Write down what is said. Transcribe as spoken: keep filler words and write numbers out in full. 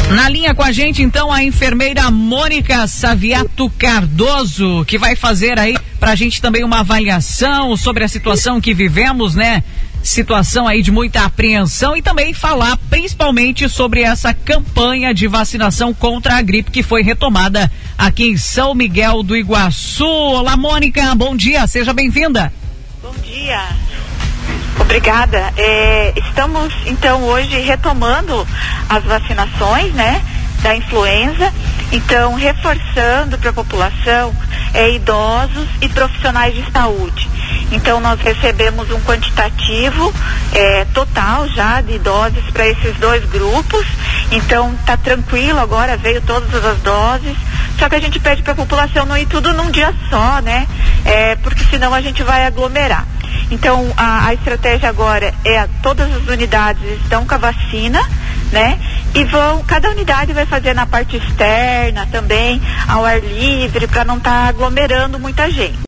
Na linha com a gente, então, a enfermeira Mônica Saviato Cardoso, que vai fazer aí pra gente também uma avaliação sobre a situação que vivemos, né? Situação aí de muita apreensão e também falar principalmente sobre essa campanha de vacinação contra a gripe que foi retomada aqui em São Miguel do Iguaçu. Olá, Mônica, bom dia, seja bem-vinda. Bom dia. Obrigada. É, estamos, então, hoje retomando as vacinações, né, da influenza. Então, reforçando para a população, é, idosos e profissionais de saúde. Então, nós recebemos um quantitativo é, total já de doses para esses dois grupos. Então, tá tranquilo agora, veio todas as doses. Só que a gente pede para a população não ir tudo num dia só, né? É, porque senão a gente vai aglomerar. Então, a, a estratégia agora é todas as unidades estão com a vacina, né? E vão, cada unidade vai fazer na parte externa também, ao ar livre, para não estar tá aglomerando muita gente.